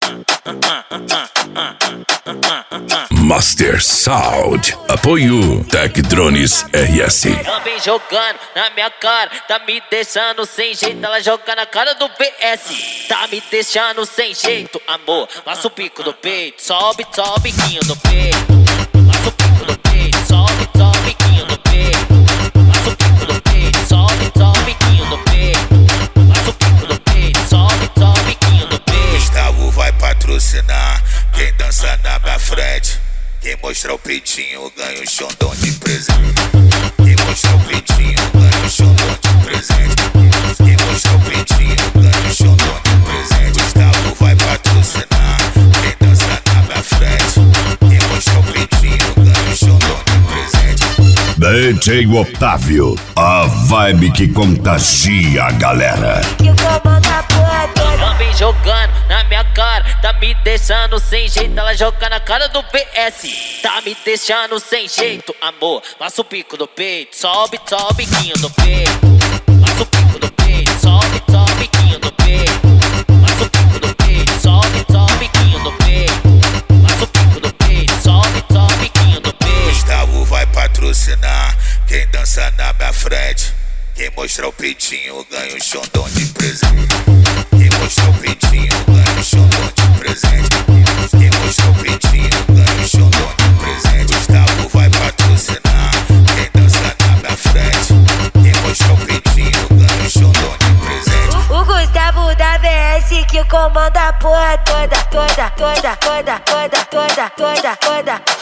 Master Sound, apoio Tectrones RS. Ela vem jogando na minha cara, tá me deixando sem jeito. Ela joga na cara do PS, tá me deixando sem jeito, amor. Passa o bico do peito, sobe, sobe o biquinho do peito. Passa o bico do peito, sobe, sobe o biquinho do peito. Passa o bico do peito, sobe, sobe o biquinho do peito. Passa o bico do peito, sobe, sobe o biquinho do peito. Gustavo vai patrocinar quem dança na minha frente. Quem mostrar o peitinho ganha o xondão de presente. Quem mostrar o peitinho ganha o xondão de presente. Quem mostrar o peitinho ganha o xondão de presente. Gustavo vai patrocinar quem dança na minha frente. Quem mostrar o peitinho ganha o xondão de presente. DJ Otávio, a vibe que contagia a galera. Ela vem jogando na minha cara, tá me deixando sem jeito. Ela joga na cara do PS, tá me deixando sem jeito, amor. Passa o bico do peito, sobe, sobe o biquinho do peito. Passa o bico do peito, sobe, sobe o biquinho do peito. Passa o bico do peito, sobe, sobe o biquinho do peito. Passa o bico do peito, sobe, sobe o biquinho do peito. Gustavo vai patrocinar quem dança na minha frente. Quem mostrar o peitinho ganha o xondão de presente. Quem mostrar o peitinho ganha o xondão de presente. Quem mostrar o peitinho ganha o xondão de presente. Gustavo vai patrocinar quem dança na minha frente. Quem mostrar o peitinho ganha o xondão de presente. O Gustavo da VS que comanda a porra toda, toda, toda, toda, toda, toda, toda, toda.